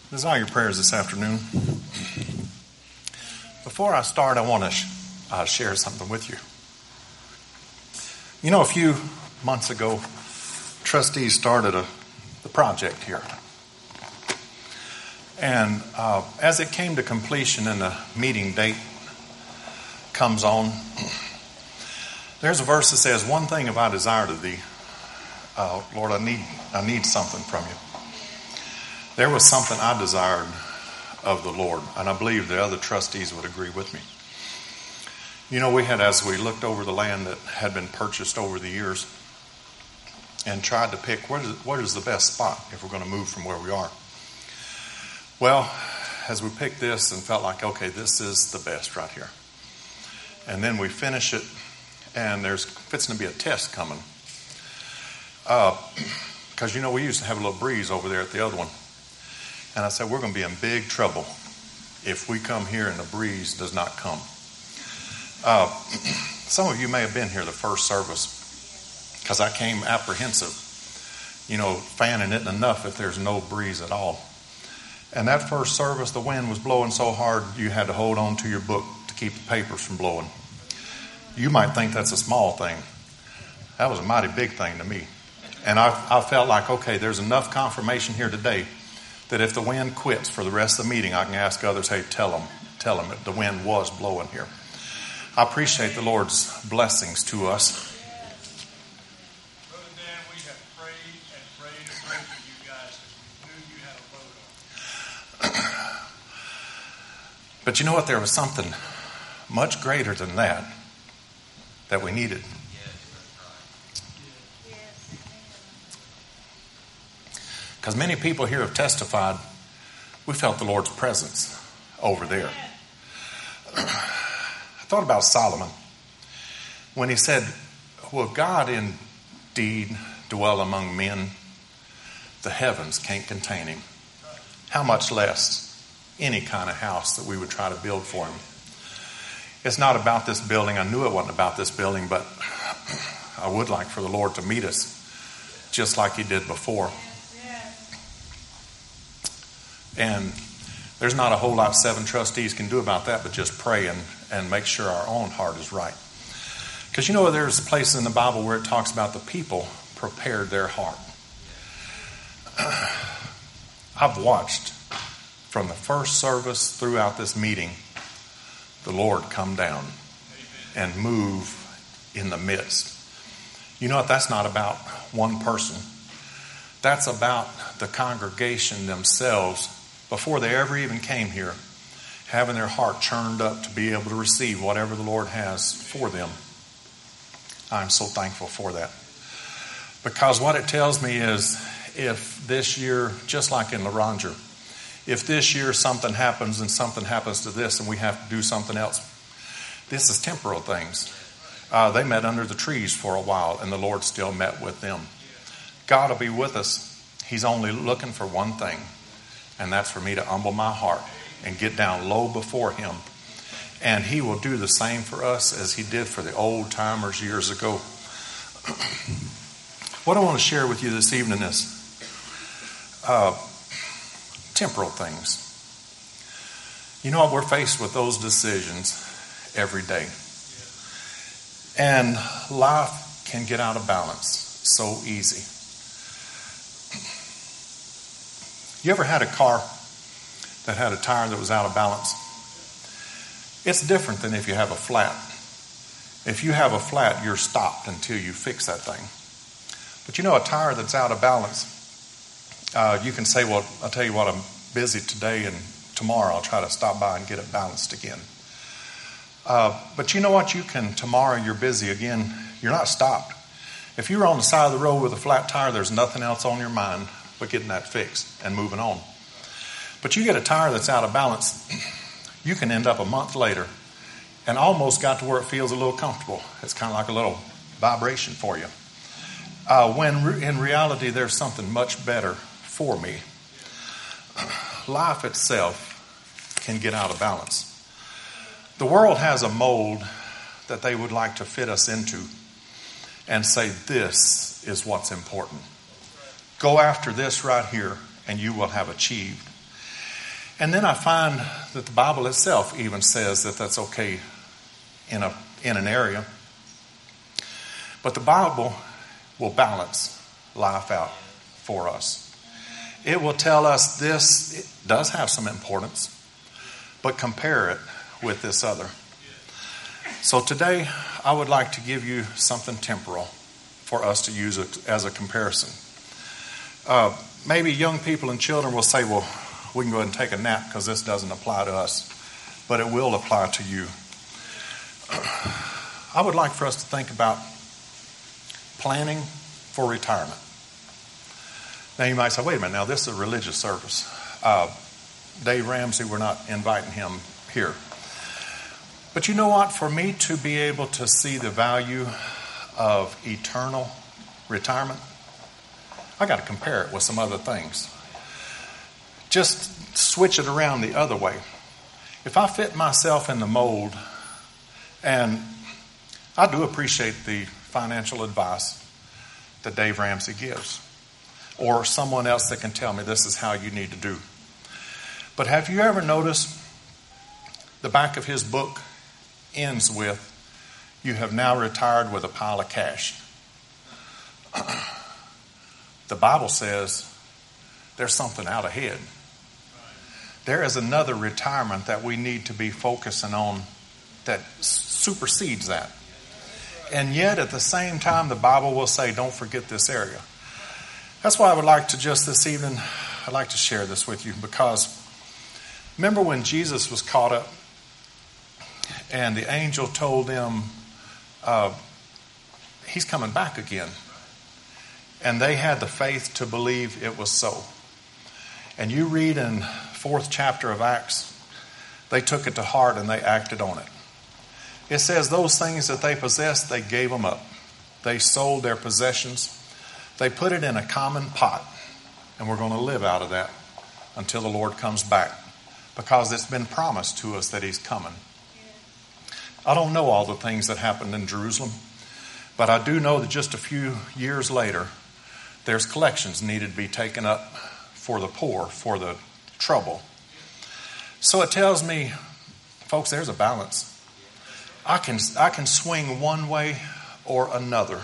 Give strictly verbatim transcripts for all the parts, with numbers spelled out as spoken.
Desire your prayers this afternoon. Before I start, I want to sh- uh, share something with you. You know, a few months ago, trustees started a the project here. And uh, as it came to completion and the meeting date comes on, there's a verse that says, "One thing have I desired of thee, uh, Lord, I need I need something from you." There was something I desired of the Lord, and I believe the other trustees would agree with me. You know, we had, as we looked over the land that had been purchased over the years and tried to pick what is, what is the best spot if we're going to move from where we are. Well, as we picked this and felt like, okay, this is the best right here. And then we finish it, and there's fixing to be a test coming. Because, uh, you know, we used to have a little breeze over there at the other one. And I said, we're going to be in big trouble if we come here and the breeze does not come. Uh, some of you may have been here the first service because I came apprehensive. You know, fanning it enough if there's no breeze at all. And that first service, the wind was blowing so hard you had to hold on to your book to keep the papers from blowing. You might think that's a small thing. That was a mighty big thing to me. And I, I felt like, okay, there's enough confirmation here today that if the wind quits for the rest of the meeting, I can ask others, hey, tell them, tell them that the wind was blowing here. I appreciate the Lord's blessings to us. Brother Dan, we have prayed and prayed and prayed for you guys because we knew you had a load on. But you know what? There was something much greater than that that we needed. Because many people here have testified, we felt the Lord's presence over there. I thought about Solomon when he said, will God indeed dwell among men? The heavens can't contain him. How much less any kind of house that we would try to build for him. It's not about this building. I knew it wasn't about this building, but I would like for the Lord to meet us just like he did before. And there's not a whole lot seven trustees can do about that, but just pray and, and make sure our own heart is right. Because you know, there's places in the Bible where it talks about the people prepared their heart. I've watched from the first service throughout this meeting, the Lord come down and move in the midst. You know what? That's not about one person. That's about the congregation themselves. Before they ever even came here, having their heart churned up to be able to receive whatever the Lord has for them. I'm so thankful for that. Because what it tells me is, if this year, just like in Laranger, if this year something happens and something happens to this and we have to do something else, this is temporal things. Uh, they met under the trees for a while and the Lord still met with them. God will be with us. He's only looking for one thing. And that's for me to humble my heart and get down low before him. And he will do the same for us as he did for the old timers years ago. What I want to share with you this evening is uh, temporal things. You know what? We're faced with those decisions every day. And life can get out of balance so easy. You ever had a car that had a tire that was out of balance? It's different than if you have a flat. If you have a flat, you're stopped until you fix that thing. But you know, a tire that's out of balance, uh, you can say, well, I'll tell you what, I'm busy today and tomorrow I'll try to stop by and get it balanced again. Uh, but you know what? You can, tomorrow you're busy again. You're not stopped. If you're on the side of the road with a flat tire, there's nothing else on your mind but getting that fixed and moving on. But you get a tire that's out of balance, you can end up a month later and almost got to where it feels a little comfortable. It's kind of like a little vibration for you. Uh, when re- in reality, there's something much better for me. Life itself can get out of balance. The world has a mold that they would like to fit us into and say, this is what's important. Go after this right here and you will have achieved. And then I find that the Bible itself even says that that's okay in a in an area. But the Bible will balance life out for us. It will tell us this it does have some importance, but compare it with this other. So today, I would like to give you something temporal for us to use as a comparison. Uh, maybe young people and children will say, well, we can go ahead and take a nap because this doesn't apply to us, but it will apply to you. I would like for us to think about planning for retirement. Now you might say, wait a minute, now this is a religious service. Uh, Dave Ramsey, we're not inviting him here. But you know what? For me to be able to see the value of eternal retirement, I got to compare it with some other things. Just switch it around the other way. If I fit myself in the mold, and I do appreciate the financial advice that Dave Ramsey gives, or someone else that can tell me this is how you need to do. But have you ever noticed the back of his book ends with, you have now retired with a pile of cash? The Bible says there's something out ahead. There is another retirement that we need to be focusing on that supersedes that. And yet at the same time, the Bible will say, don't forget this area. That's why I would like to just this evening, I'd like to share this with you, because remember when Jesus was caught up and the angel told them uh, he's coming back again. And they had the faith to believe it was so. And you read in fourth chapter of Acts, they took it to heart and they acted on it. It says those things that they possessed, they gave them up. They sold their possessions. They put it in a common pot, and we're going to live out of that until the Lord comes back, because it's been promised to us that he's coming. I don't know all the things that happened in Jerusalem, but I do know that just a few years later, there's collections needed to be taken up for the poor, for the trouble. So it tells me, folks, there's a balance. I can I can swing one way or another.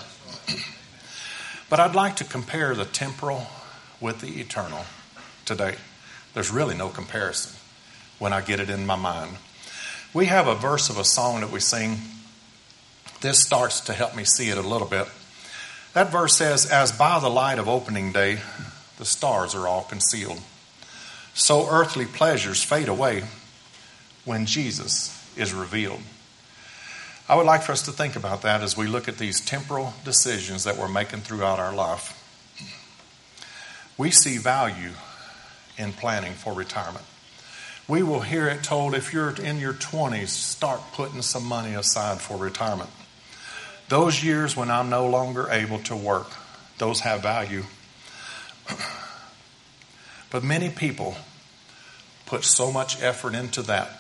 But I'd like to compare the temporal with the eternal today. There's really no comparison when I get it in my mind. We have a verse of a song that we sing. This starts to help me see it a little bit. That verse says, as by the light of opening day, the stars are all concealed, so earthly pleasures fade away when Jesus is revealed. I would like for us to think about that as we look at these temporal decisions that we're making throughout our life. We see value in planning for retirement. We will hear it told, if you're in your twenties, start putting some money aside for retirement. Those years when I'm no longer able to work, those have value. But many people put so much effort into that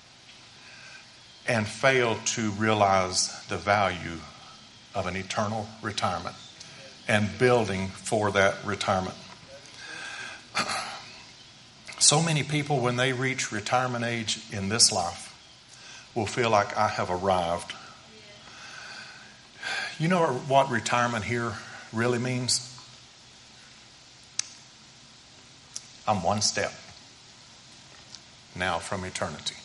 and fail to realize the value of an eternal retirement and building for that retirement. So many people, when they reach retirement age in this life, will feel like I have arrived. You know what retirement here really means? I'm one step now from eternity.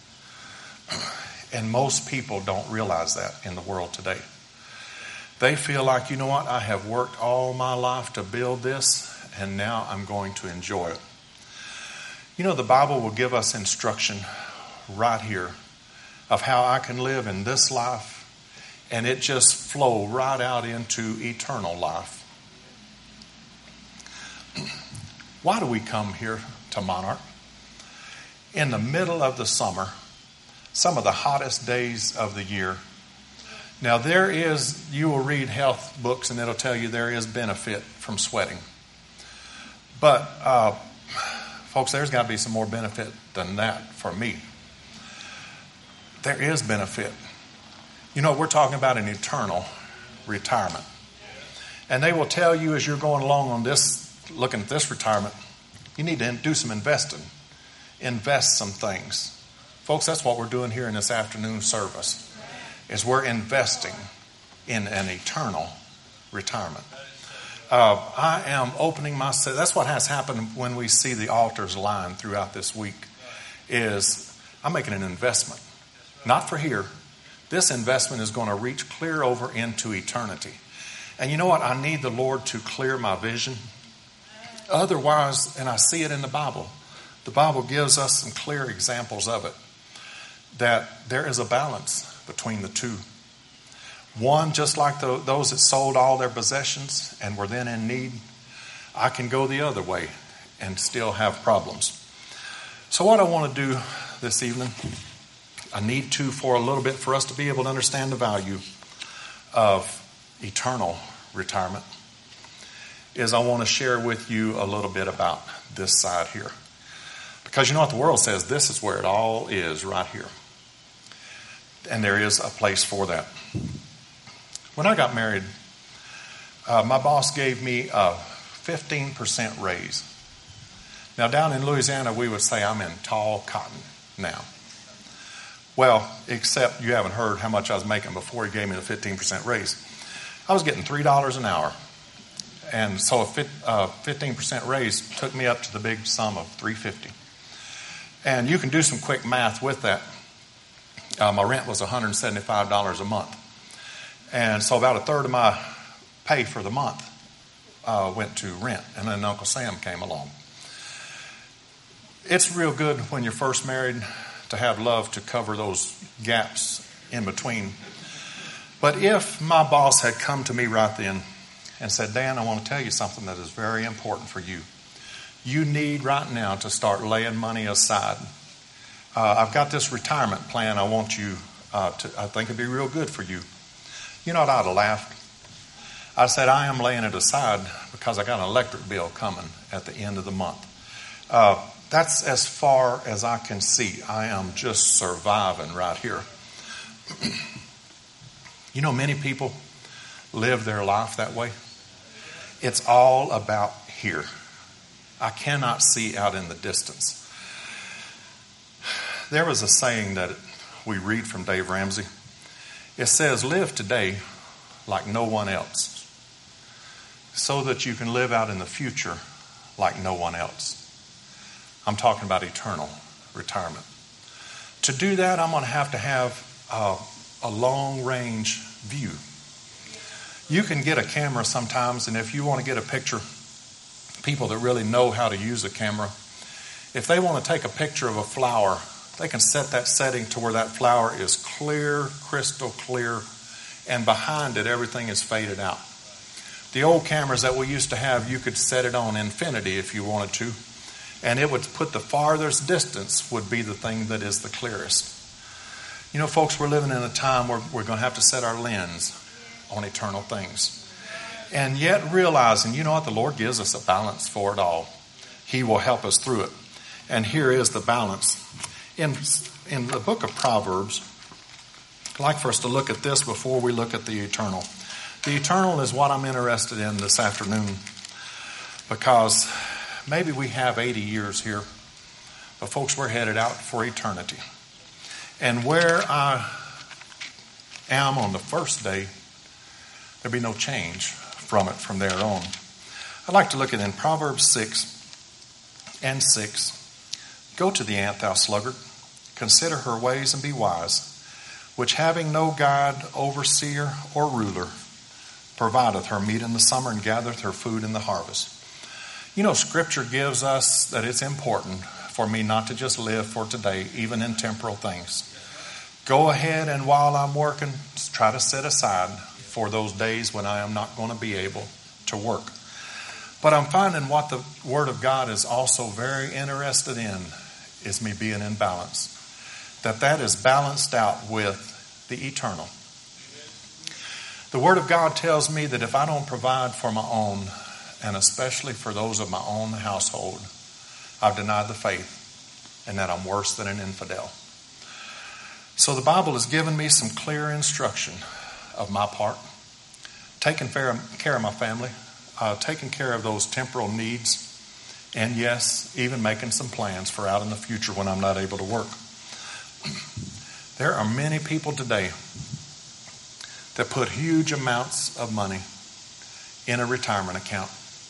And most people don't realize that in the world today. They feel like, you know what, I have worked all my life to build this, and now I'm going to enjoy it. You know, the Bible will give us instruction right here of how I can live in this life, and it just flow right out into eternal life. Why do we come here to Monarch? In the middle of the summer, some of the hottest days of the year. Now there is, you will read health books and it'll tell you there is benefit from sweating. But uh, folks, there's got to be some more benefit than that for me. There is benefit. You know, we're talking about an eternal retirement. And they will tell you as you're going along on this, looking at this retirement, you need to do some investing invest some things. Folks, that's what we're doing here in this afternoon service, is we're investing in an eternal retirement. Uh, I am opening myself. That's what has happened when we see the altars lined throughout this week, is I'm making an investment. Not for here. This investment is going to reach clear over into eternity. And you know what? I need the Lord to clear my vision. Otherwise, and I see it in the Bible, the Bible gives us some clear examples of it, that there is a balance between the two. One, just like the, those that sold all their possessions and were then in need, I can go the other way and still have problems. So what I want to do this evening, I need to for a little bit for us to be able to understand the value of eternal retirement, is I want to share with you a little bit about this side here. Because you know what the world says, this is where it all is, right here. And there is a place for that. When I got married, uh, my boss gave me a fifteen percent raise. Now down in Louisiana, we would say I'm in tall cotton now. Well, except you haven't heard how much I was making before he gave me the fifteen percent raise. I was getting three dollars an hour. And so a fifteen percent raise took me up to the big sum of three dollars and fifty cents. And you can do some quick math with that. Uh, my rent was one hundred seventy-five dollars a month. And so about a third of my pay for the month uh, went to rent. And then Uncle Sam came along. It's real good when you're first married to have love to cover those gaps in between. But if my boss had come to me right then and said, Dan, I want to tell you something that is very important for you. You need right now to start laying money aside. Uh, I've got this retirement plan I want you uh, to, I think it'd be real good for you. You know what, I'd have laughed. I said, I am laying it aside because I got an electric bill coming at the end of the month. Uh, that's as far as I can see. I am just surviving right here. You know, many people live their life that way. It's all about here. I cannot see out in the distance. There was a saying that we read from Dave Ramsey. It says, live today like no one else, so that you can live out in the future like no one else. I'm talking about eternal retirement. To do that, I'm going to have to have uh, a long-range view. You can get a camera sometimes, and if you want to get a picture, people that really know how to use a camera, if they want to take a picture of a flower, they can set that setting to where that flower is clear, crystal clear, and behind it everything is faded out. The old cameras that we used to have, you could set it on infinity if you wanted to, and it would put the farthest distance would be the thing that is the clearest. You know, folks, we're living in a time where we're going to have to set our lens on eternal things. And yet realizing, you know what, the Lord gives us a balance for it all. He will help us through it. And here is the balance. In, in the book of Proverbs, I'd like for us to look at this before we look at the eternal. The eternal is what I'm interested in this afternoon, because maybe we have eighty years here, but folks, we're headed out for eternity. And where I am on the first day, there'll be no change from it from there on. I'd like to look at in Proverbs six and six. Go to the ant, thou sluggard, consider her ways and be wise, which having no guide, overseer, or ruler, provideth her meat in the summer and gathereth her food in the harvest. You know, Scripture gives us that it's important for me not to just live for today, even in temporal things. Go ahead and while I'm working, try to set aside for those days when I am not going to be able to work. But I'm finding what the Word of God is also very interested in is me being in balance. That that is balanced out with the eternal. The Word of God tells me that if I don't provide for my own, and especially for those of my own household, I've denied the faith, and that I'm worse than an infidel. So the Bible has given me some clear instruction of my part, taking care of my family, uh, taking care of those temporal needs And yes, even making some plans for out in the future when I'm not able to work. There are many people today that put huge amounts of money in a retirement account.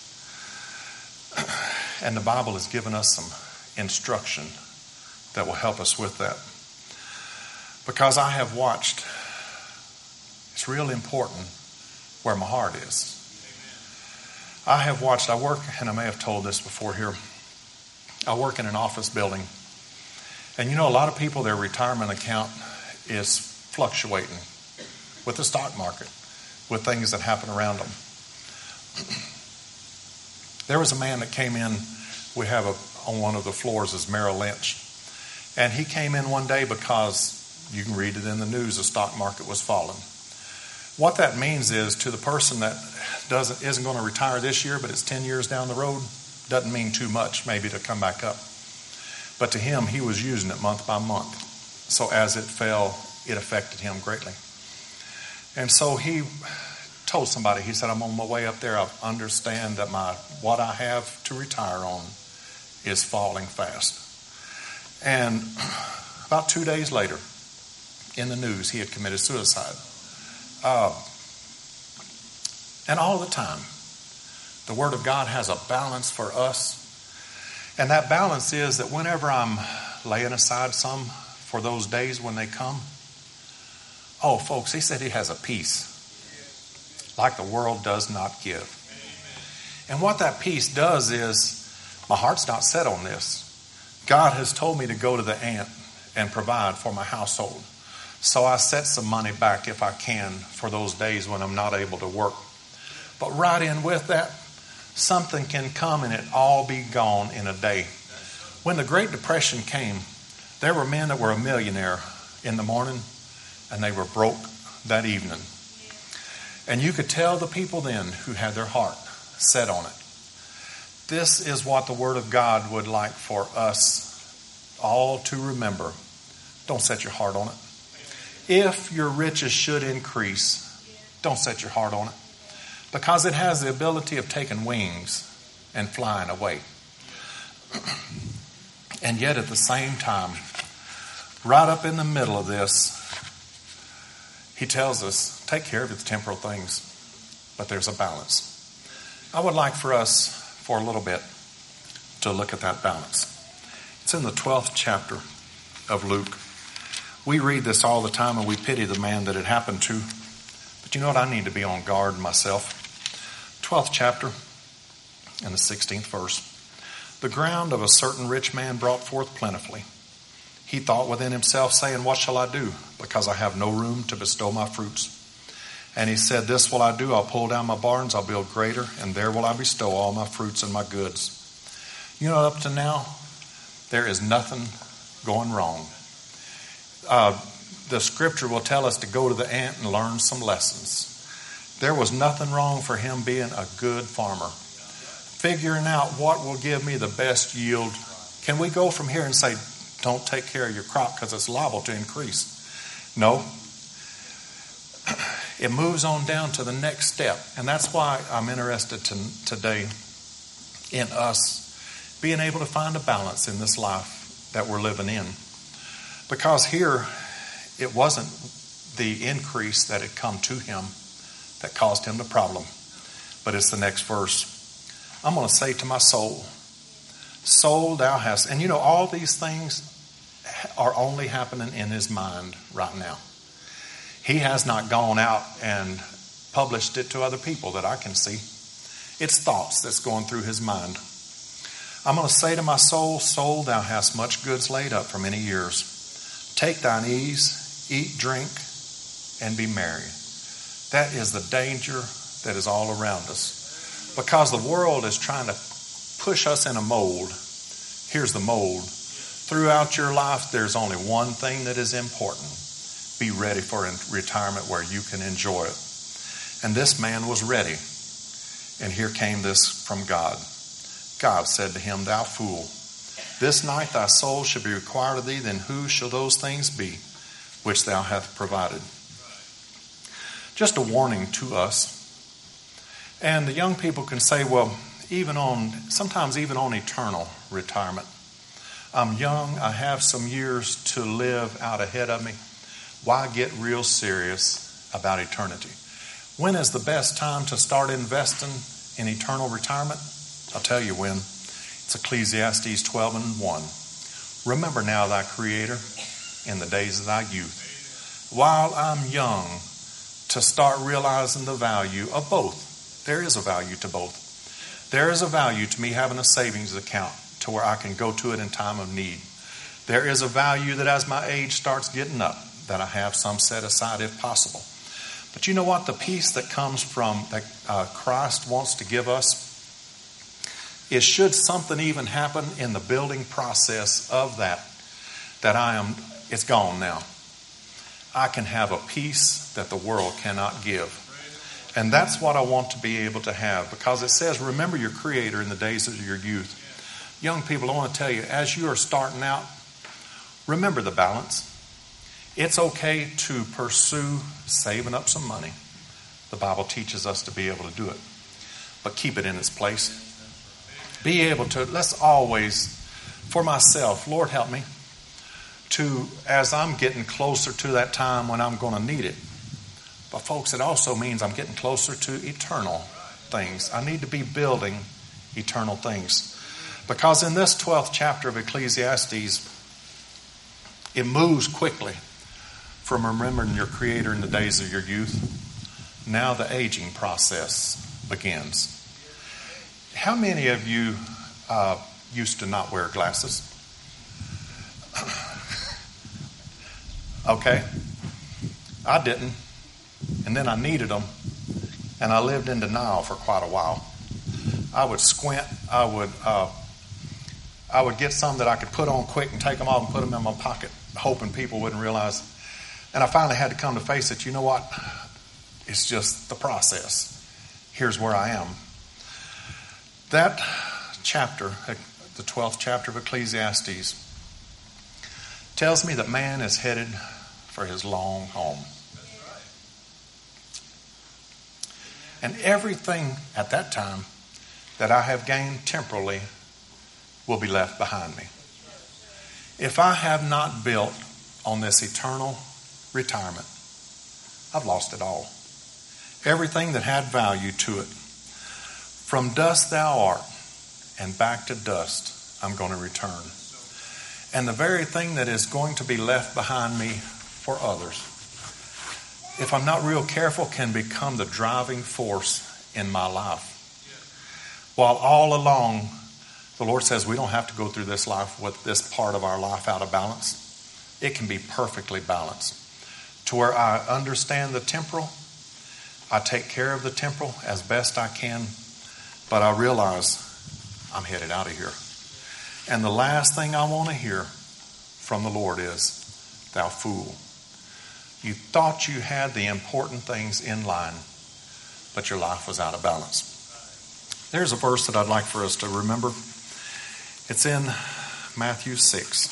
And the Bible has given us some instruction that will help us with that. Because I have watched, it's really important where my heart is. I have watched, I work, and I may have told this before here, I work in an office building. And you know, a lot of people, their retirement account is fluctuating with the stock market, with things that happen around them. There was a man that came in, we have a, on one of the floors is Merrill Lynch. And he came in one day because, you can read it in the news, the stock market was falling. What that means is to the person that doesn't isn't going to retire this year, but it's ten years down the road, doesn't mean too much maybe to come back up. But to him, he was using it month by month. So as it fell, it affected him greatly. And so he told somebody, he said, I'm on my way up there. I understand that my what I have to retire on is falling fast. And about two days later, in the news, he had committed suicide. Uh, and all the time, the Word of God has a balance for us. And that balance is that whenever I'm laying aside some for those days when they come, oh, folks, he said he has a peace like the world does not give. And what that peace does is, my heart's not set on this. God has told me to go to the ant and provide for my household. So I set some money back if I can for those days when I'm not able to work. But right in with that, something can come and it all be gone in a day. When the Great Depression came, there were men that were a millionaire in the morning and they were broke that evening. And you could tell the people then who had their heart set on it. This is what the Word of God would like for us all to remember. Don't set your heart on it. If your riches should increase, don't set your heart on it. Because it has the ability of taking wings and flying away. And yet at the same time, right up in the middle of this, he tells us, take care of the temporal things, but there's a balance. I would like for us, for a little bit, to look at that balance. It's in the twelfth chapter of Luke. We read this all the time and we pity the man that it happened to. But you know what? I need to be on guard myself. twelfth chapter and the sixteenth verse. The ground of a certain rich man brought forth plentifully. He thought within himself, saying, what shall I do? Because I have no room to bestow my fruits. And he said, this will I do. I'll pull down my barns, I'll build greater, and there will I bestow all my fruits and my goods. You know, up to now, there is nothing going wrong. Uh, the scripture will tell us to go to the ant and learn some lessons. There was nothing wrong for him being a good farmer. Figuring out what will give me the best yield. Can we go from here and say, don't take care of your crop because it's liable to increase? No. It moves on down to the next step. And that's why I'm interested to, today in us being able to find a balance in this life that we're living in. Because here, it wasn't the increase that had come to him that caused him the problem. But it's the next verse. I'm going to say to my soul, soul, thou hast... And you know, all these things are only happening in his mind right now. He has not gone out and published it to other people that I can see. It's thoughts that's going through his mind. I'm going to say to my soul, soul, thou hast much goods laid up for many years. Take thine ease, eat, drink, and be merry. That is the danger that is all around us. Because the world is trying to push us in a mold. Here's the mold. Throughout your life, there's only one thing that is important. Be ready for retirement where you can enjoy it. And this man was ready. And here came this from God. God said to him, thou fool, this night thy soul shall be required of thee, then who shall those things be which thou hast provided? Just a warning to us. And the young people can say, well, even on, sometimes even on eternal retirement. I'm young. I have some years to live out ahead of me. Why get real serious about eternity? When is the best time to start investing in eternal retirement? I'll tell you when. It's Ecclesiastes twelve and one. Remember now thy Creator in the days of thy youth, while I'm young, to start realizing the value of both. There is a value to both. There is a value to me having a savings account to where I can go to it in time of need. There is a value that as my age starts getting up, that I have some set aside if possible. But you know what? The peace that comes from, that uh, Christ wants to give us, is should something even happen in the building process of that, that I am, it's gone now. I can have a peace that the world cannot give. And that's what I want to be able to have, because it says, remember your Creator in the days of your youth. Young people, I want to tell you, as you are starting out, remember the balance. It's okay to pursue saving up some money. The Bible teaches us to be able to do it. But keep it in its place. Be able to, let's always, for myself, Lord help me, to, as I'm getting closer to that time when I'm going to need it. But folks, it also means I'm getting closer to eternal things. I need to be building eternal things. Because in this twelfth chapter of Ecclesiastes, it moves quickly from remembering your Creator in the days of your youth. Now the aging process begins. How many of you uh, used to not wear glasses? Okay. I didn't. And then I needed them. And I lived in denial for quite a while. I would squint. I would... Uh, I would get some that I could put on quick and take them off and put them in my pocket, hoping people wouldn't realize. And I finally had to come to face it. You know what? It's just the process. Here's where I am. That chapter, the twelfth chapter of Ecclesiastes, tells me that man is headed for his long home. And everything at that time that I have gained temporally will be left behind me. If I have not built on this eternal retirement, I've lost it all. Everything that had value to it. From dust thou art, and back to dust I'm going to return. And the very thing that is going to be left behind me for others, if I'm not real careful, can become the driving force in my life. While all along, the Lord says we don't have to go through this life with this part of our life out of balance. It can be perfectly balanced. To where I understand the temporal, I take care of the temporal as best I can, but I realize I'm headed out of here. And the last thing I want to hear from the Lord is, thou fool. You thought you had the important things in line, but your life was out of balance. There's a verse that I'd like for us to remember. It's in Matthew six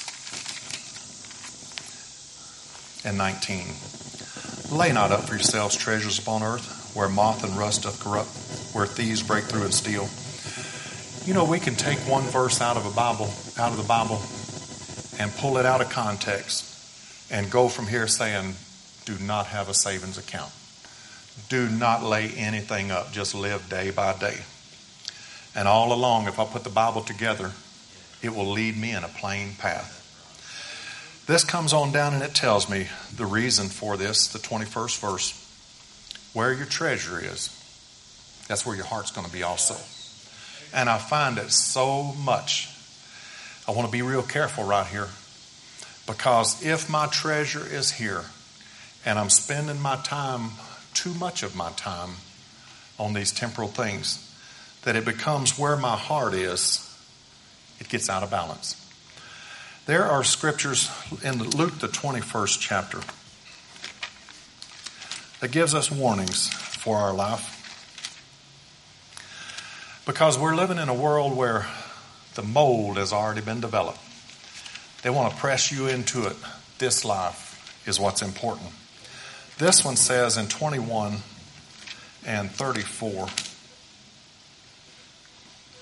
and nineteen. Lay not up for yourselves treasures upon earth, where moth and rust doth corrupt, where thieves break through and steal. You know, we can take one verse out of a Bible, out of the Bible, and pull it out of context, and go from here saying, do not have a savings account. Do not lay anything up. Just live day by day. And all along, if I put the Bible together, it will lead me in a plain path. This comes on down and it tells me the reason for this, the twenty-first verse. Where your treasure is, that's where your heart's going to be also. And I find it so much. I want to be real careful right here. Because if my treasure is here, and I'm spending my time, too much of my time, on these temporal things, that it becomes where my heart is, it gets out of balance. There are scriptures in Luke, the twenty-first chapter, that gives us warnings for our life. Because we're living in a world where the mold has already been developed. They want to press you into it. This life is what's important. This one says in twenty-one and thirty-four,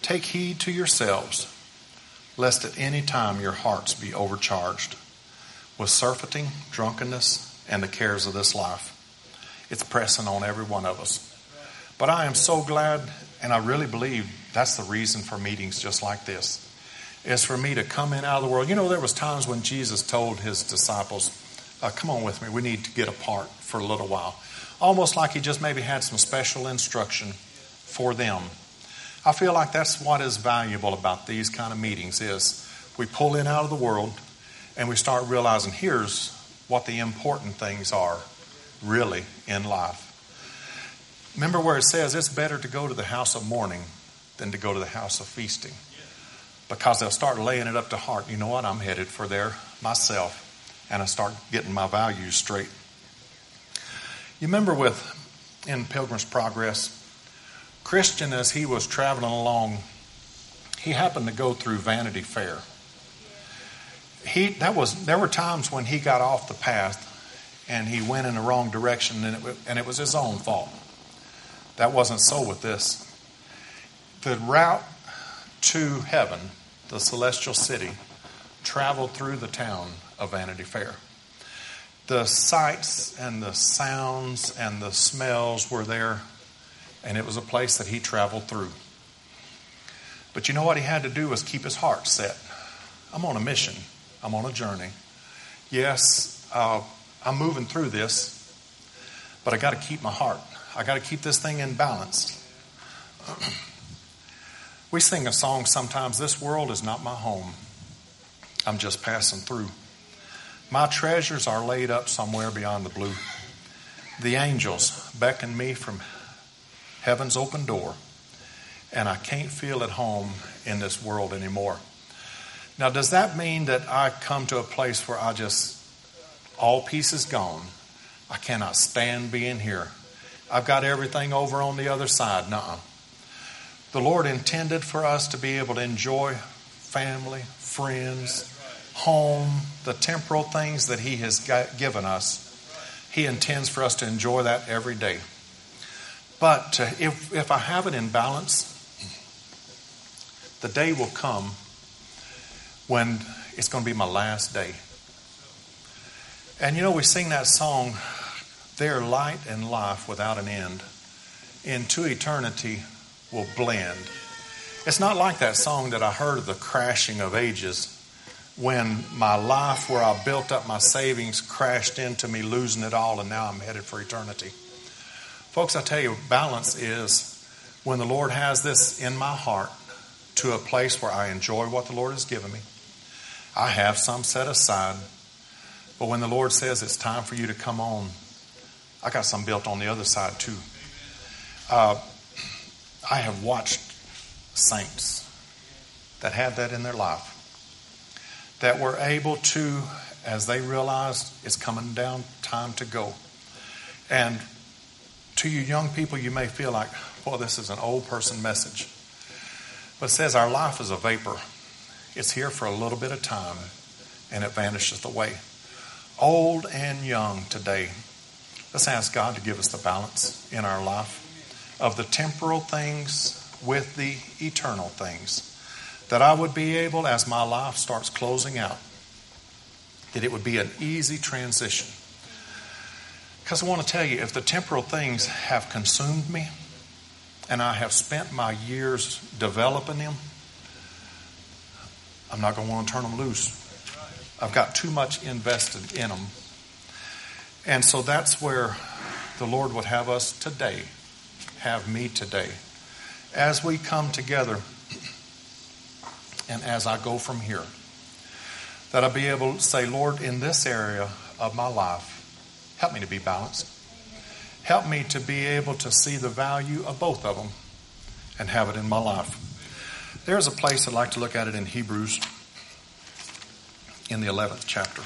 take heed to yourselves, lest at any time your hearts be overcharged with surfeiting, drunkenness, and the cares of this life. It's pressing on every one of us. But I am so glad, and I really believe that's the reason for meetings just like this, is for me to come in out of the world. You know, there was times when Jesus told his disciples, uh, come on with me, we need to get apart for a little while. Almost like he just maybe had some special instruction for them. I feel like that's what is valuable about these kind of meetings is we pull in out of the world and we start realizing here's what the important things are really in life. Remember where it says it's better to go to the house of mourning than to go to the house of feasting. Because they'll start laying it up to heart. You know what? I'm headed for there myself. And I start getting my values straight. You remember with, in Pilgrim's Progress, Christian, as he was traveling along, he happened to go through Vanity Fair. He that was there were times when he got off the path and he went in the wrong direction, and it, and it was his own fault. That wasn't so with this. The route to heaven, the celestial city, traveled through the town of Vanity Fair. The sights and the sounds and the smells were there, and it was a place that he traveled through. But you know what he had to do was keep his heart set. I'm on a mission. I'm on a journey. Yes, uh, I'm moving through this, but I got to keep my heart. I got to keep this thing in balance. We sing a song sometimes, this world is not my home. I'm just passing through. My treasures are laid up somewhere beyond the blue. The angels beckon me from heaven's open door, and I can't feel at home in this world anymore. Now, does that mean that I come to a place where I just, all pieces gone? I cannot stand being here. I've got everything over on the other side. Nuh-uh. The Lord intended for us to be able to enjoy family, friends, home, the temporal things that He has got, given us. He intends for us to enjoy that every day. But uh, if, if I have it in balance, the day will come when it's going to be my last day. And you know, we sing that song, their light and life without an end into eternity will blend. It's not like that song that I heard of the crashing of ages, when my life where I built up my savings crashed into me, losing it all, and now I'm headed for eternity. Folks, I tell you, balance is when the Lord has this in my heart to a place where I enjoy what the Lord has given me. I have some set aside. But when the Lord says it's time for you to come on, I got some built on the other side too. Uh, I have watched saints that had that in their life, that were able to, as they realized it's coming down time to go. And to you young people, you may feel like, well, this is an old person message. But it says our life is a vapor. It's here for a little bit of time, and it vanishes away. Old and young today, let's ask God to give us the balance in our life of the temporal things with the eternal things. That I would be able, as my life starts closing out, that it would be an easy transition. Because I want to tell you, if the temporal things have consumed me, and I have spent my years developing them, I'm not going to want to turn them loose. I've got too much invested in them. And so that's where the Lord would have us today, have me today. As we come together, and as I go from here, that I'll be able to say, Lord, in this area of my life, help me to be balanced. Help me to be able to see the value of both of them and have it in my life. There's a place I'd like to look at it in Hebrews in the eleventh chapter.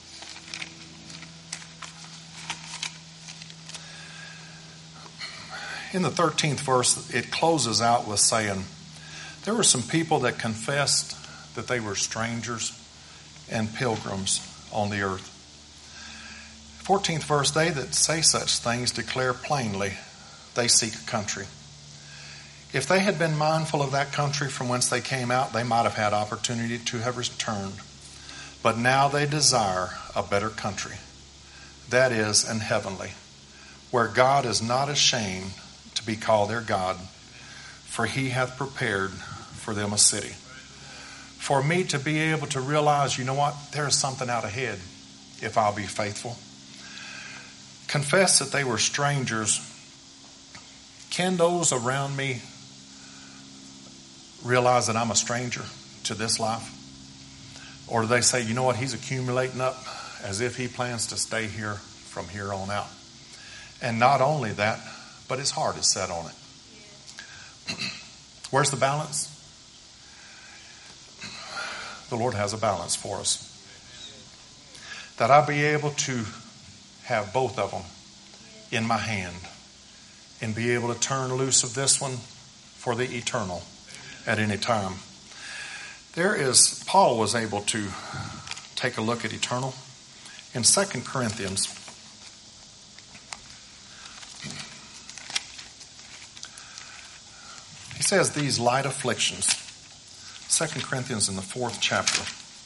In the thirteenth verse, it closes out with saying, there were some people that confessed that they were strangers and pilgrims on the earth. fourteenth verse, they that say such things declare plainly they seek a country. If they had been mindful of that country from whence they came out, they might have had opportunity to have returned. But now they desire a better country, that is, an heavenly, where God is not ashamed to be called their God, for he hath prepared for them a city. For me to be able to realize, you know what, there is something out ahead if I'll be faithful. Confess that they were strangers. Can those around me realize that I'm a stranger to this life? Or do they say, you know what, he's accumulating up as if he plans to stay here from here on out? And not only that, but his heart is set on it. Where's the balance? The Lord has a balance for us. That I be able to have both of them in my hand and be able to turn loose of this one for the eternal at any time. There is, Paul was able to take a look at eternal. In Second Corinthians, he says these light afflictions. Second Corinthians in the fourth chapter.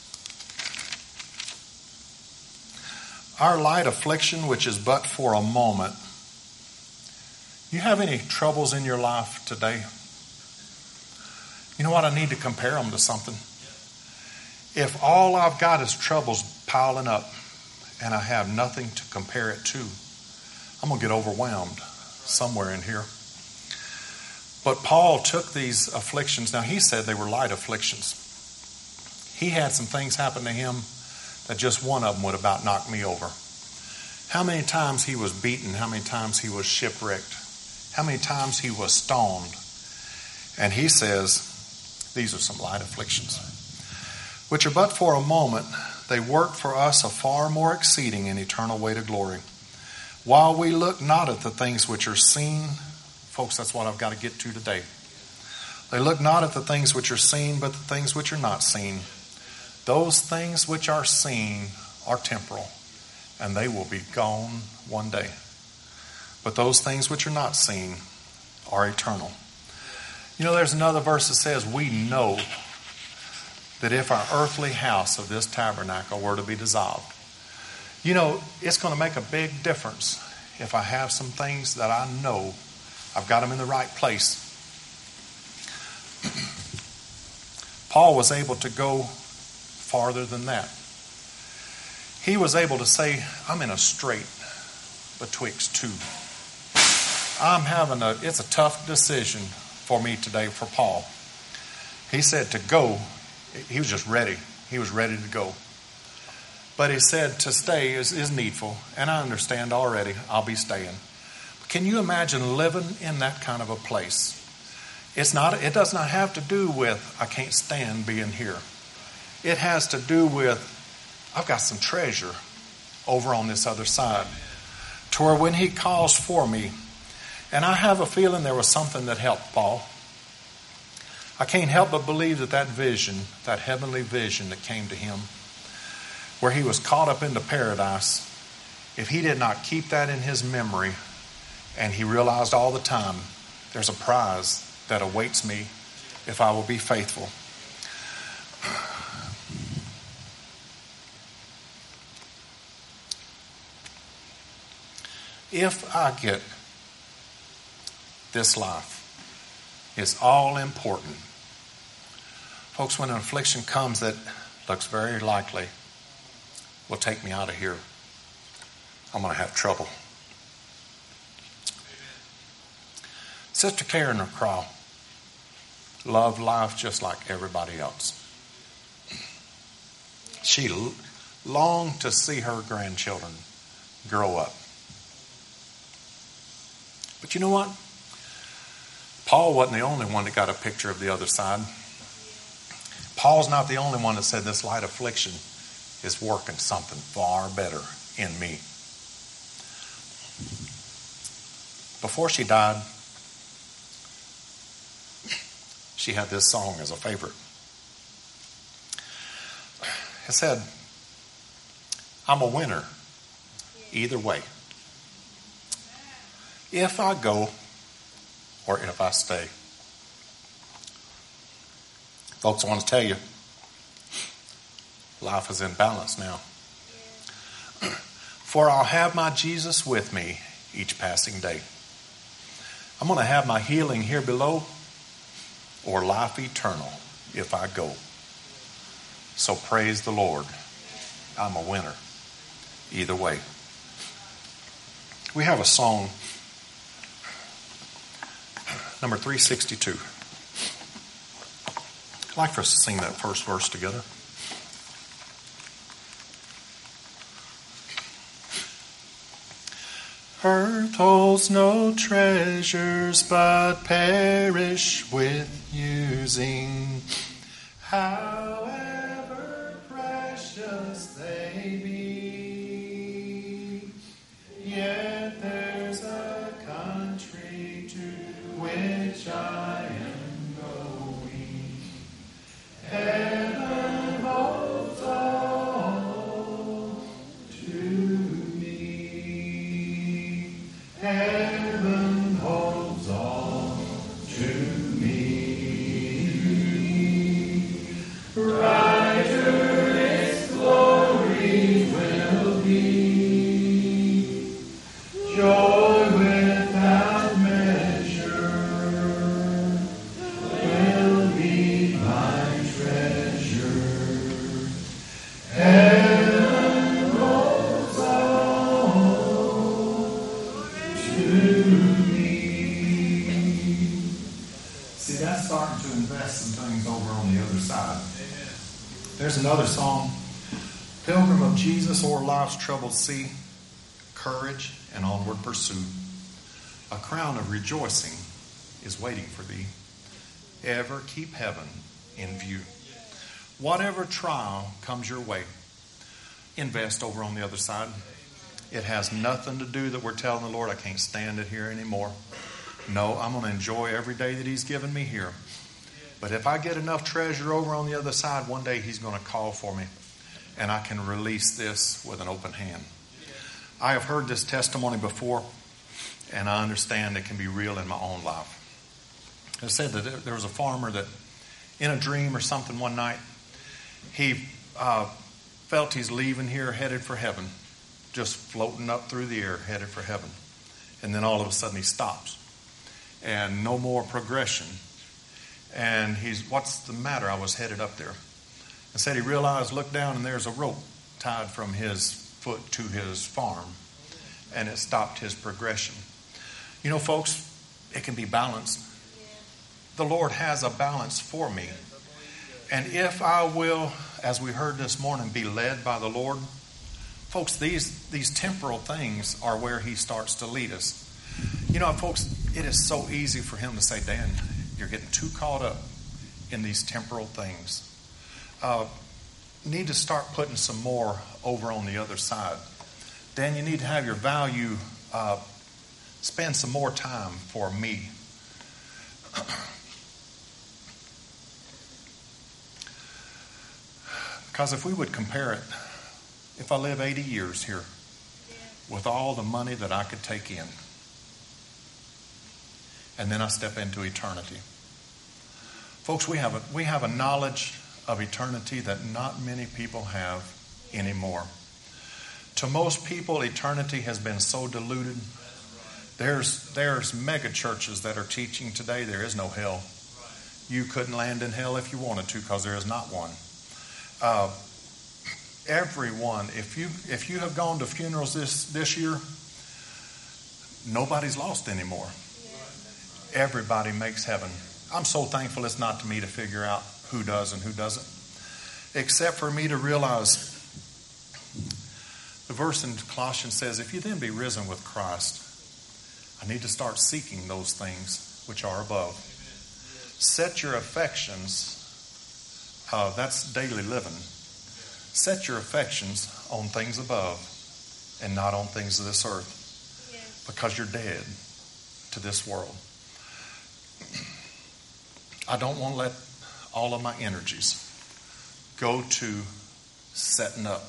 Our light affliction, which is but for a moment. You have any troubles in your life today? You know what? I need to compare them to something. If all I've got is troubles piling up and I have nothing to compare it to, I'm going to get overwhelmed somewhere in here. But Paul took these afflictions. Now, he said they were light afflictions. He had some things happen to him that just one of them would about knock me over. How many times he was beaten, how many times he was shipwrecked, how many times he was stoned. And he says, these are some light afflictions, which are but for a moment. They work for us a far more exceeding and eternal weight of glory. While we look not at the things which are seen, folks, that's what I've got to get to today. They look not at the things which are seen, but the things which are not seen. Those things which are seen are temporal, and they will be gone one day. But those things which are not seen are eternal. You know, there's another verse that says, we know that if our earthly house of this tabernacle were to be dissolved, you know, it's going to make a big difference if I have some things that I know I've got them in the right place. Paul was able to go farther than that. He was able to say, I'm in a strait betwixt two. I'm having a, it's a tough decision for me today for Paul. He said to go, he was just ready. He was ready to go. But he said to stay is, is needful, and I understand already, I'll be staying. Can you imagine living in that kind of a place? It's not, it does not have to do with, I can't stand being here. It has to do with, I've got some treasure over on this other side. To where when he calls for me, and I have a feeling there was something that helped Paul. I can't help but believe that that vision, that heavenly vision that came to him, where he was caught up into paradise, if he did not keep that in his memory, and he realized all the time, there's a prize that awaits me if I will be faithful. If I get this life, it's all important. Folks, when an affliction comes that looks very likely will take me out of here, I'm going to have trouble. Sister Karen McCraw loved life just like everybody else. She l- longed to see her grandchildren grow up. But you know what? Paul wasn't the only one that got a picture of the other side. Paul's not the only one that said this light affliction is working something far better in me. Before she died, she had this song as a favorite. It said, I'm a winner either way. If I go or if I stay. Folks, I want to tell you, life is in balance now. For I'll have my Jesus with me each passing day. I'm going to have my healing here below or life eternal if I go. So praise the Lord. I'm a winner either way. We have a song, number three sixty-two. I'd like for us to sing that first verse together. Earth holds no treasures but perish with using. However precious they be, yet there's a country to which I am going. Heaven holds all to me. Heaven holds all to me. Brighter its glory will be. Joy without measure will be my treasure. Heaven holds all to me. See, that's starting to invest some things over on the other side. There's another song, Pilgrim of Jesus o'er life's troubled sea, courage and onward pursuit. A crown of rejoicing is waiting for thee. Ever keep heaven in view. Whatever trial comes your way, invest over on the other side. It has nothing to do that we're telling the Lord, I can't stand it here anymore. No, I'm going to enjoy every day that He's given me here. But if I get enough treasure over on the other side, one day He's going to call for me. And I can release this with an open hand. I have heard this testimony before, and I understand it can be real in my own life. It said that there was a farmer that, in a dream or something one night, he uh, felt he's leaving here, headed for heaven, just floating up through the air, headed for heaven. And then all of a sudden he stops, and no more progression. And he's, what's the matter? I was headed up there. And said he realized, looked down, and there's a rope tied from his foot to his farm. And it stopped his progression. You know, folks, it can be balanced. The Lord has a balance for me. And if I will, as we heard this morning, be led by the Lord, folks, these, these temporal things are where He starts to lead us. You know, folks, it is so easy for Him to say, Dan, you're getting too caught up in these temporal things. Uh, need to start putting some more over on the other side. Dan, you need to have your value, uh, spend some more time for me. Because if we would compare it, if I live eighty years here with all the money that I could take in, and then I step into eternity. Folks, we have a, we have a knowledge of eternity that not many people have anymore. To most people, eternity has been so diluted. There's, there's mega churches that are teaching today there is no hell. You couldn't land in hell if you wanted to, because there is not one. Uh, everyone, if you if you have gone to funerals this, this year, nobody's lost anymore. Everybody makes heaven. I'm so thankful it's not to me to figure out who does and who doesn't. Except for me to realize, the verse in Colossians says, if you then be risen with Christ, I need to start seeking those things which are above. Set your affections, uh, that's daily living. Set your affections on things above and not on things of this earth. Yes. Because you're dead to this world. I don't want to let all of my energies go to setting up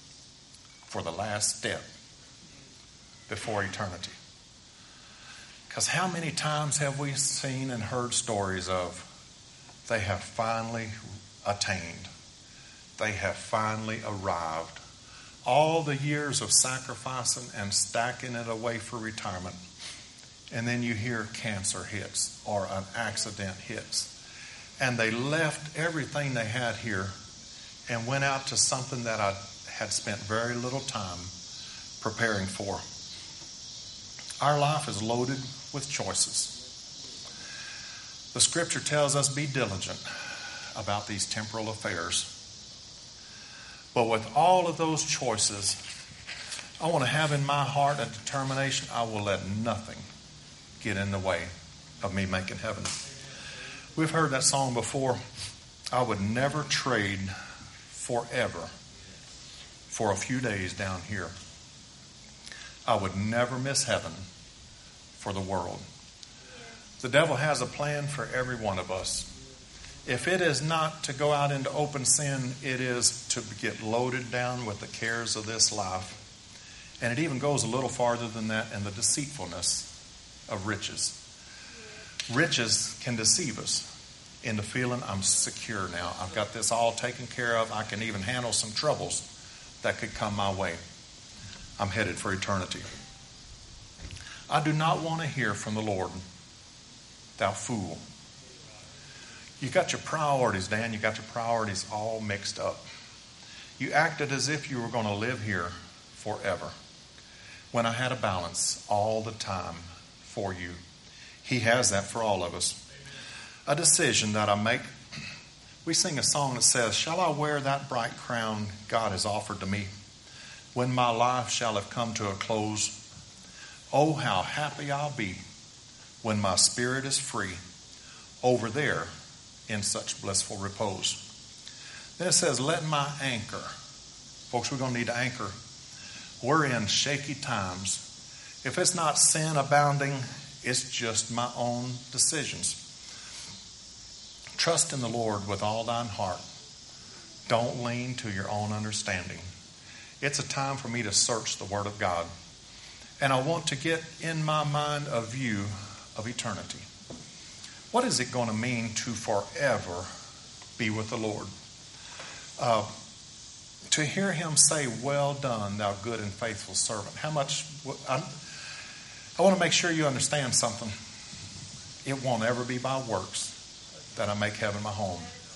for the last step before eternity. Because how many times have we seen and heard stories of they have finally attained. They have finally arrived. All the years of sacrificing and stacking it away for retirement. And then you hear cancer hits or an accident hits. And they left everything they had here and went out to something that I had spent very little time preparing for. Our life is loaded with choices. The scripture tells us be diligent about these temporal affairs. But with all of those choices, I want to have in my heart a determination. I will let nothing get in the way of me making heaven. We've heard that song before. I would never trade forever for a few days down here. I would never miss heaven for the world. The devil has a plan for every one of us. If it is not to go out into open sin, it is to get loaded down with the cares of this life. And it even goes a little farther than that in the deceitfulness of riches. Riches can deceive us into feeling I'm secure now. I've got this all taken care of. I can even handle some troubles that could come my way. I'm headed for eternity. I do not want to hear from the Lord, thou fool. You got your priorities, Dan. You got your priorities all mixed up. You acted as if you were going to live here forever, when I had a balance all the time for you. He has that for all of us. A decision that I make. We sing a song that says, shall I wear that bright crown God has offered to me when my life shall have come to a close? Oh, how happy I'll be when my spirit is free over there in such blissful repose. Then it says, let my anchor. Folks, we're going to need to anchor. We're in shaky times. If it's not sin abounding, it's just my own decisions. Trust in the Lord with all thine heart. Don't lean to your own understanding. It's a time for me to search the Word of God. And I want to get in my mind a view of eternity. What is it going to mean to forever be with the Lord? Uh, to hear him say, well done, thou good and faithful servant. How much... I, I want to make sure you understand something. It won't ever be by works that I make heaven my home.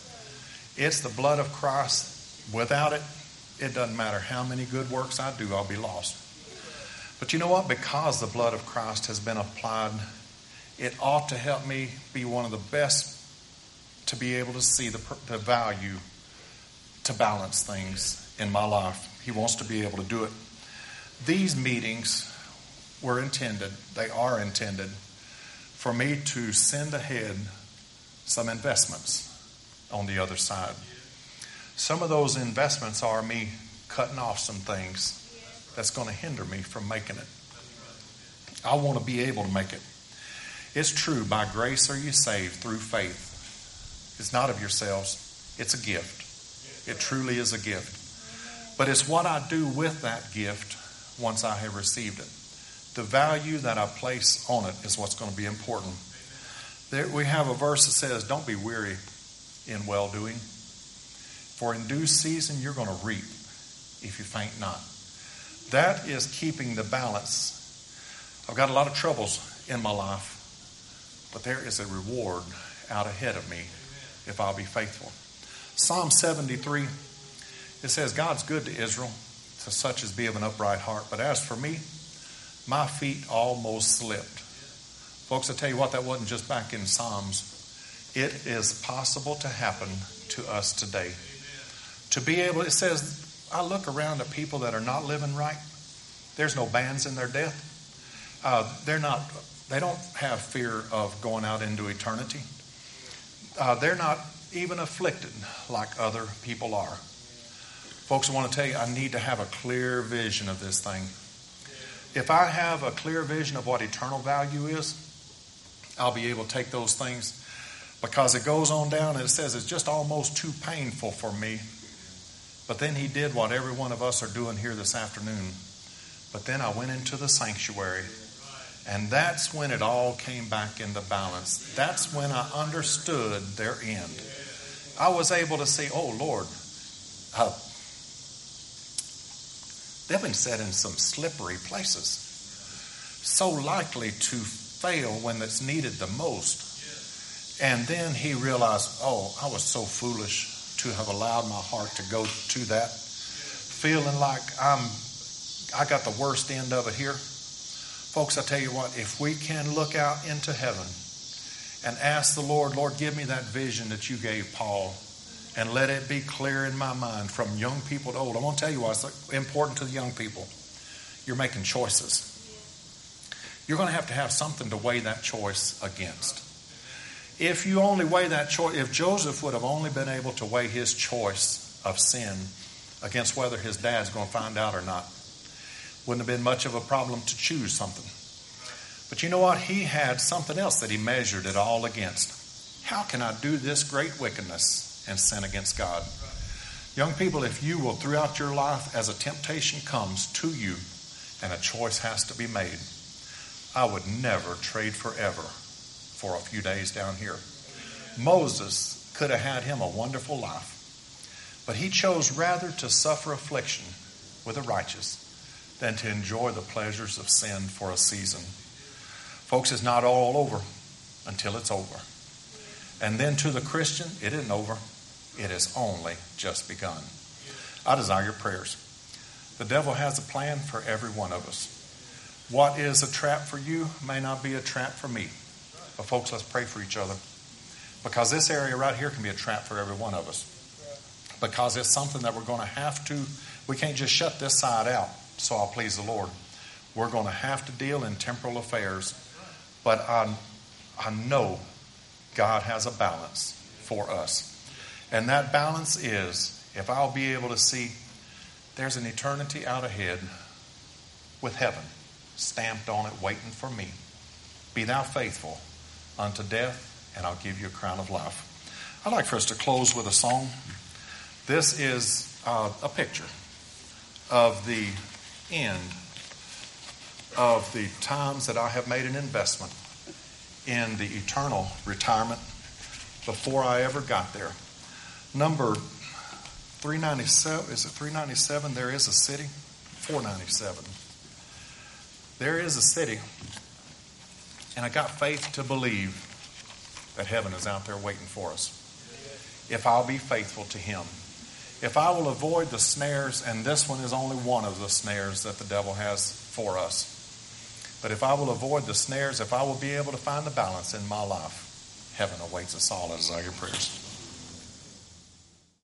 It's the blood of Christ. Without it, it doesn't matter how many good works I do, I'll be lost. But you know what? Because the blood of Christ has been applied, it ought to help me be one of the best to be able to see the, the value to balance things in my life. He wants to be able to do it. These meetings were intended, they are intended, for me to send ahead some investments on the other side. Some of those investments are me cutting off some things that's going to hinder me from making it. I want to be able to make it. It's true, by grace are you saved through faith. It's not of yourselves. It's a gift. It truly is a gift. But it's what I do with that gift once I have received it. The value that I place on it is what's going to be important. There we have a verse that says, don't be weary in well-doing, for in due season you're going to reap if you faint not. That is keeping the balance. I've got a lot of troubles in my life, but there is a reward out ahead of me if I'll be faithful. Psalm seventy-three, it says, God's good to Israel, to such as be of an upright heart. But as for me, my feet almost slipped. Folks, I tell you what, that wasn't just back in Psalms. It is possible to happen to us today. To be able, it says, I look around at people that are not living right. There's no bands in their death. Uh, they're not, they don't have fear of going out into eternity. Uh, they're not even afflicted like other people are. Folks, I want to tell you, I need to have a clear vision of this thing. If I have a clear vision of what eternal value is, I'll be able to take those things, because it goes on down and it says it's just almost too painful for me. But then he did what every one of us are doing here this afternoon. But then I went into the sanctuary And that's when it all came back into balance. That's when I understood their end. I was able to see, oh Lord, uh, they've been set in some slippery places. So likely to fail when it's needed the most. And then he realized, oh, I was so foolish to have allowed my heart to go to that. Feeling like I'm, I got the worst end of it here. Folks, I tell you what, if we can look out into heaven and ask the Lord, Lord, give me that vision that you gave Paul, and let it be clear in my mind from young people to old. I want to tell you why it's important to the young people. You're making choices. You're going to have to have something to weigh that choice against. If you only weigh that choice, if Joseph would have only been able to weigh his choice of sin against whether his dad's going to find out or not, wouldn't have been much of a problem to choose something. But you know what? He had something else that he measured it all against. How can I do this great wickedness and sin against God? Young people, if you will, throughout your life, as a temptation comes to you and a choice has to be made, I would never trade forever for a few days down here. Moses could have had him a wonderful life, but he chose rather to suffer affliction with the righteous than to enjoy the pleasures of sin for a season. Folks, it's not all over until it's over. And then to the Christian, it isn't over. It has only just begun. I desire your prayers. The devil has a plan for every one of us. What is a trap for you may not be a trap for me. But folks, let's pray for each other. Because this area right here can be a trap for every one of us. Because it's something that we're going to have to, we can't just shut this side out, so I'll please the Lord. We're going to have to deal in temporal affairs. But I, I know God has a balance for us. And that balance is, if I'll be able to see there's an eternity out ahead with heaven stamped on it, waiting for me. Be thou faithful unto death, and I'll give you a crown of life. I'd like for us to close with a song. This is uh, a picture of the end of the times that I have made an investment in the eternal retirement before I ever got there. Number three ninety-seven, is it three ninety-seven? There is a city. four ninety-seven. There is a city, and I got faith to believe that heaven is out there waiting for us. If I'll be faithful to Him. If I will avoid the snares, and this one is only one of the snares that the devil has for us. But if I will avoid the snares, if I will be able to find the balance in my life, heaven awaits us all. As I your prayers.